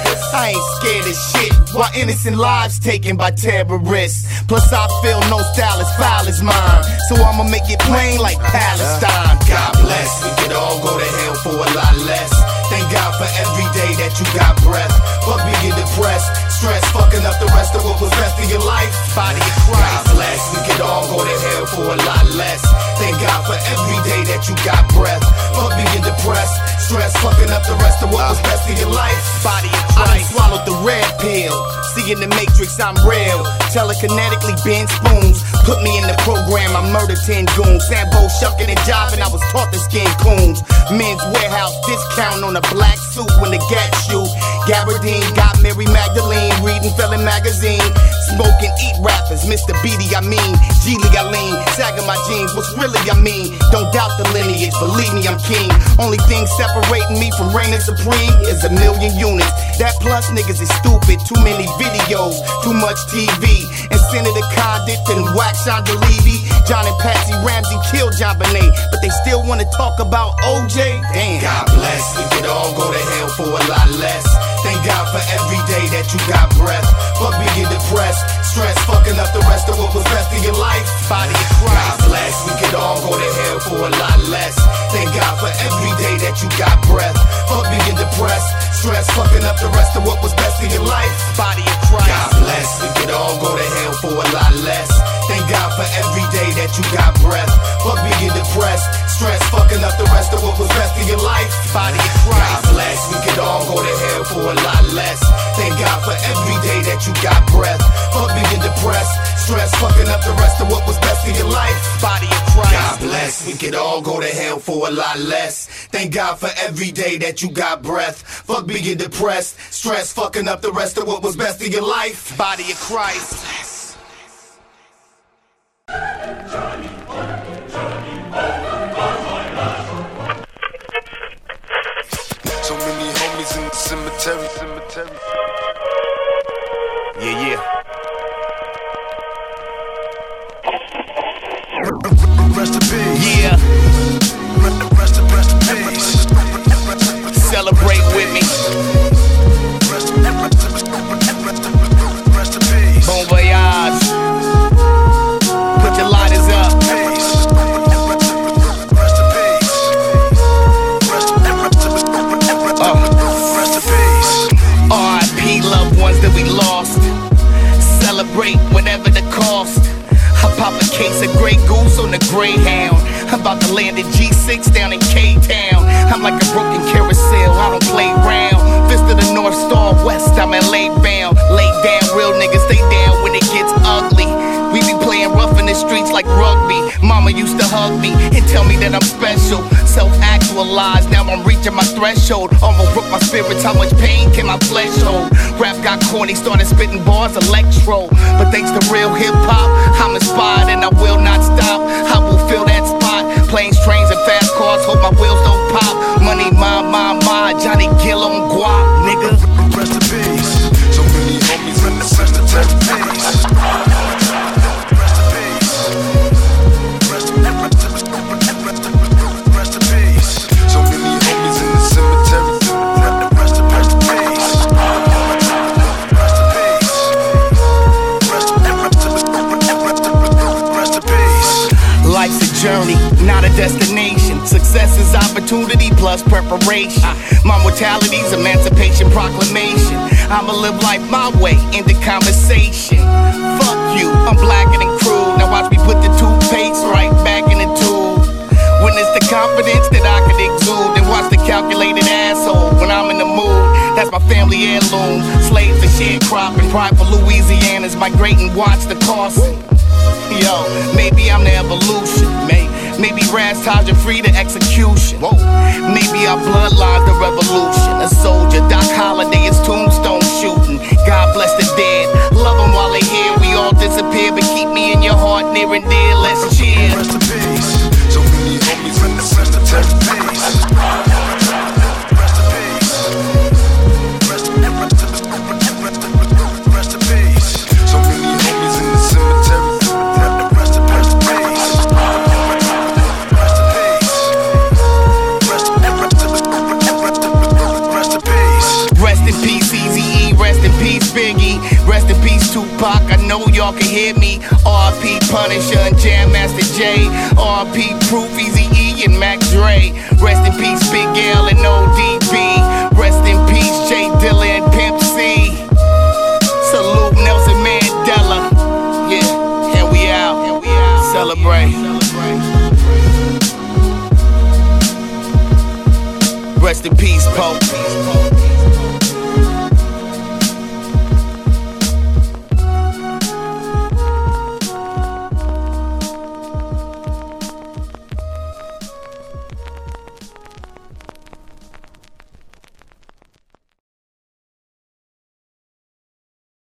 I ain't scared of shit. Why innocent lives taken by terrorists? Plus I feel no style as foul as mine, so I'ma make it plain like Palestine. God bless, we could all go to hell for a lot less. Thank God for every day that you got breath. Fuck being depressed, stress fucking up the rest of what was best in your life. Body of Christ. God bless, we could all go to hell for a lot less. Thank God for every day that you got breath. Fuck being depressed, stress fucking up the rest of what was best in your life. Body of Christ. I swallowed the red pill. See in the matrix I'm real. Telekinetically bend spoons. Put me in the program, I murdered 10 goons. Sambo shucking and jiving, I was taught to skin coons. Men's Warehouse discount on a black suit when the gat shoot. Gabardine got Mary Magdalene, reading Felon magazine. Smoking, eat rappers, Mr. Beatty, I mean. Geely, I lean, sagging my jeans, what's really I mean. Don't doubt the lineage, believe me, I'm king. Only thing separating me from reigning supreme is 1 million units. That plus niggas is stupid, too many videos, too much TV. And Senator Condit and Wax Sean DeLevy. John and Patsy Ramsey killed John Bonet, but they still wanna talk about OJ? Damn. God bless, we could all go to hell for a lot less. Thank God for every day that you got breath. Fuck being depressed, stress fucking up the rest of what was best in your life. Body of Christ. God bless, we could all go to hell for a lot less. Thank God for every day that you got breath. Fuck being depressed, stress fucking up the rest of what was best in your life. Body of Christ. God bless, we could all go to hell for a lot less. Thank God for every day that you got breath. Fuck being depressed, stress fucking up the rest of what was best in your life. Body of Christ. God bless, we could all go to hell for a lot less. Thank God for every day that you got breath. Fuck being depressed, stress fucking up the rest of what was best in your life. Body of Christ. God bless, we could all go to hell for a lot less. Thank God for every day that you got breath. Fuck being depressed, stress fucking up the rest of what was best in your life. Body of Christ. So many homies in the cemetery. Yeah. Rest in peace. Yeah. Rest in peace. Celebrate with me. Rest in peace. Bon voyage. Put your lighters up. Rest in peace. Greyhound. I'm about to land at G6 down in K-Town. I'm like a broken carousel, I don't play round. Fist of the North Star West, I'm LA bound. Lay down, real niggas stay down when it gets ugly. We be playing rough in the streets like rugby. Mama used to hug me and tell me that I'm special. Self-actualized, now I'm reaching my threshold. Almost broke my spirits, how much pain can my flesh hold? Rap got corny, started spitting bars, electro. But thanks to real hip-hop, I'm inspired and I will not stop. I will fill that spot. Planes, trains, and fast cars, hope my wheels don't pop. Money, my, Johnny Gill on guap, nigga. Rest in peace. So many homies, rest in peace. Life's a journey, not a destination. Success is opportunity plus preparation. My mortality's Emancipation Proclamation. I'ma live life my way, end the conversation. Fuck you, I'm blacker than crude. Now watch me put the toothpaste right back in the tube. Witness the confidence that I could exude. And watch the calculated asshole when I'm in the mood. That's my family heirloom. Slaves to sharecropping, pride for Louisiana's migrating, watch the Carson. Yo, maybe I'm the evolution. Maybe Ras Taj and free to execution. Whoa. Maybe our bloodline's the revolution. A soldier, Doc Holliday is tombstone shooting. God bless the dead. Love them while they here. We all disappear, but keep me in your heart near and dear. Let's cheer. Rest in peace. So many homies, rest in peace. Rest in peace, Tupac. I know y'all can hear me. R.I.P. Punisher and Jam Master Jay. R.I.P. Proof, Eazy-E and Mac Dre. Rest in peace, Big L and ODB. Rest in peace, Jay Dilla and Pimp C. Salute Nelson Mandela. Yeah, and we out. Celebrate. Rest in peace, Pope.